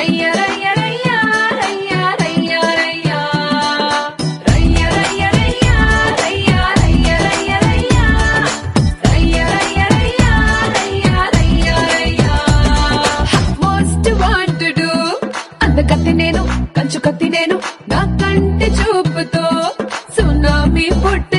రయ్య రయ్య రయ్య రయ్య రయ్య రయ్య రయ్య రయ్య రయ్య రయ్య రయ్య రయ్య రయ్య రయ్య రయ్య రయ్య రయ్య రయ్య మోస్ట్ వాంటెడ్ అందగత్తి నేను కంచు కత్తి నేను నా కంటి చూపుతో సునామీ పుట్ట